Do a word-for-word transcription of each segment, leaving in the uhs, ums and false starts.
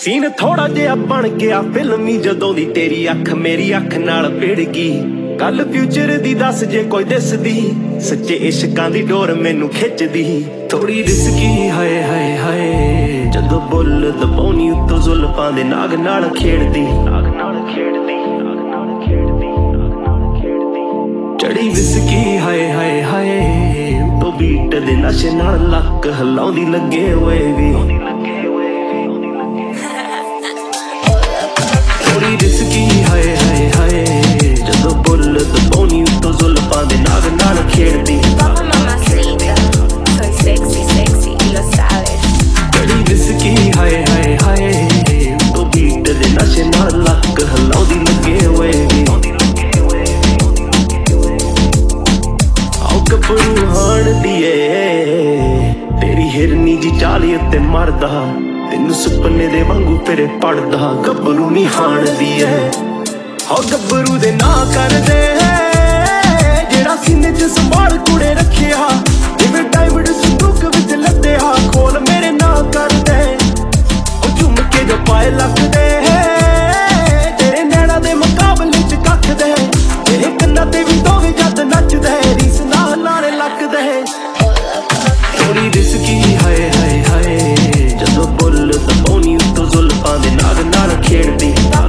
Scene ਥੋੜਾ ਜਿਹਾ ਬਣ ਗਿਆ ਫਿਲਮੀ ਜਦੋਂ ਦੀ ਤੇਰੀ ਅੱਖ ਮੇਰੀ ਅੱਖ ਨਾਲ ਭਿੜ ਗਈ। ਕੱਲ ਫਿਊਚਰ ਦੀ ਦੱਸ ਜੇ ਕੋਈ ਦਿਸਦੀ, ਸੱਚੇ ਇਸ਼ਕਾਂ ਦੀ ਡੋਰ ਮੈਨੂੰ ਖਿੱਚਦੀ। ਥੋੜੀ ਰਿਸਕੀ ਹਾਏ ਹਾਏ ਹਾਏ ਜਦੋਂ ਬੁੱਲ ਦਬਾਉਣੀ ਉੱਤੋਂ ਜ਼ੁਲਫਾਂ ਦੇ ਨਾਗ ਨਾਲ ਖੇਡਦੀ, ਨਾਗ ਨਾਲ ਖੇਡਦੀ, ਨਾਗ ਨਾਲ ਖੇਡਦੀ, ਨਾਗ ਨਾਲ ਖੇਡਦੀ। ਚੜੀ ਵਿਸਕੀ ਹਾਏ ਹਾਏ ਹਾਏ ਤੋਂ ਬੀਟ ਦੇ ਨਸ਼ੇ ਨਾਲ ਲੱਕ ਹਿਲਾਉਂਦੀ ਲੱਗੇ ਹੋਏ ਵੀ। ਥੋੜੀ ਰਿਸਕੀ ਹਾਏ ਹਾਏ ਹਾਏ ਜਦੋਂ ਬੁੱਲ ਦਬਾਉਣੀ ਉੱਤੋਂ ਜ਼ੁਲਫਾਂ ਦੇ ਨਾਗ ਨਾਲ ਖੇਡਦੀ। ਚੜੀ ਵਿਸਕੀ ਹਾਏ ਹਾਏ ਹਾਏ ਤੋਂ ਬੀਟ ਦੇ ਨਸ਼ੇ ਨਾਲ ਲੱਕ ਹਿਲਾਉਂਦੀ ਲੱਗੇ ਹੋਏ ਵੀ। ਆਓ ਗੱਭਰੂ ਹਾਣ ਦੀਏ ਤੇਰੀ ਹਿਰਨੀ ਜੀ ਚਾਲੀ ਉੱਤੇ ਮਰਦਾ, ਤੈਨੂੰ ਸੁਪਨੇ ਦੇ ਵਾਂਗੂ ਫਿਰੇ ਪੜਦਾ। ਗੱਭਰੂ ਨੀ ਹਾਣਦੀ ਐ ਹੋ ਗੱਭਰੂ ਦੇ ਨਾਂ ਕਰਦੇ ਜਿਹੜਾ ਸੀਨੇ ਚ ਸੰਭਾਲ ਕੁੜੇ ਰੱਖਿਆ, ਜਿਵੇਂ ਡਾਇਮੰਡ ਸੰਦੂਕ ਵਿੱਚ ਲੱਦਿਆ। ਖੋਲ ਮੇਰੇ ਨਾਂ ਕਰਦੇ ਉਹ ਝੁੰਮ ਕੇ ਜੋ ਪਾਏ ਲੱਗਦੇ, ਤੇਰੇ ਨੈਣਾ ਦੇ ਮੁਕਾਬਲੇ ਚ ਕੱਖਦੇ। ਤੇਰੇ ਕੰਨਾਂ ਤੇ ਵੀ ਦੋਵੇਂ ਜਦ ਨੱਚਦੇ, ਰੀਸ ਨਾਲ ਨਾਲੇ ਲੱਗਦੇ। ਥੋੜੀ ਰਿਸਕੀ ਹਾਏ ਹਾਏ ਹਾਏ ਜਦੋਂ ਬੁੱਲ ਦਬਾਉਣੀ ਉੱਤੋਂ ਜ਼ੁਲਫਾਂ ਦੇ ਨਾਗ ਨਾਲ ਖੇਡਦੀ।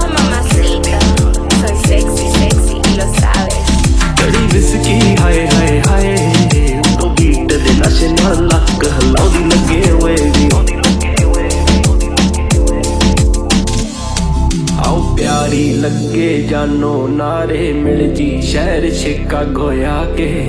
ਚੜੀ ਵਿਸਕੀ ਹਾਏ ਹਾਏ ਹਾਏ ਤੋਂ ਬੀਟ ਦੇ ਨਸ਼ੇ ਨਾਲ ਲੱਕ ਹਿਲਾਉਂਦੀ ਲੱਗੇ ਹੋਏ ਵੀ। ਆਓ ਪਿਆਰੀ ਲੱਗੇ ਜਾਨੋ ਨਾਰੇ ਮਿਲ ਜੀ ਸ਼ਹਿਰ ਸ਼ਿਕਾਗੋ ਆ ਕੇ।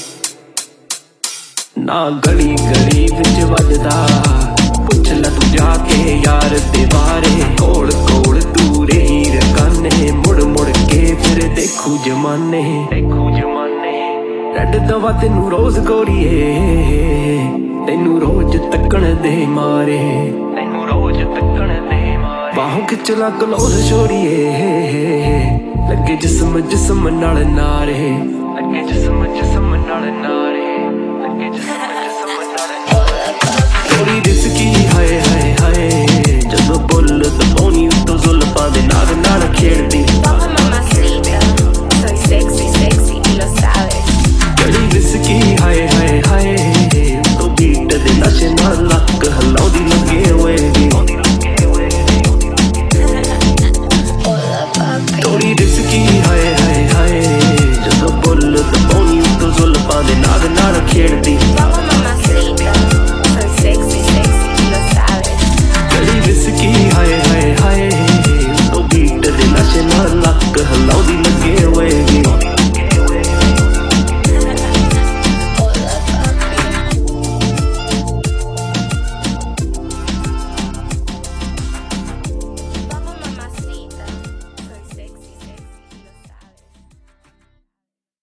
ਨਾ ਗਲੀ ਗਲੀ ਵਿੱਚ ਵੱਜਦਾ ਪੁੱਛ ਲੈ ਤੂੰ ਜਾ ਕੇ ਯਾਰ ਦੇ ਬਾਰੇ। ਕੋਲ ਕੋਲ ਤੂੰ ਰਹੀ ਰਕਾਨੇ ਮੁੜ ਮੁੜ ਕੇ ਫਿਰ ਦੇਖੂ ਜਮਾਨੇ, ਦੇਖੂ ਜਮਾਨੇ। ਰੱਡ ਦਵਾ ਤੈਨੂੰ ਰੋਜ਼ ਗੋਰੀਏ ਤੈਨੂੰ ਰੋਜ਼ ਤੱਕਣ ਦੇ ਮਾਰੇ, ਤੈਨੂੰ ਰੋਜ਼ ਤੱਕਣ ਦੇ ਮਾਰੇ। ਬਾਹੋਂ ਖਿੱਚ ਲਾ ਕਲੋਜ਼ ਛੋੜੀਏ ਲੱਗੇ ਜਿਸਮ ਜਿਸਮ ਨਾਲ ਨਾਰੇ, ਲੱਗੇ ਜਿਸਮ ਜਿਸਮ ਨਾਲ ਨਾਰੇ, ਲੱਗੇ ਜਿਸਮ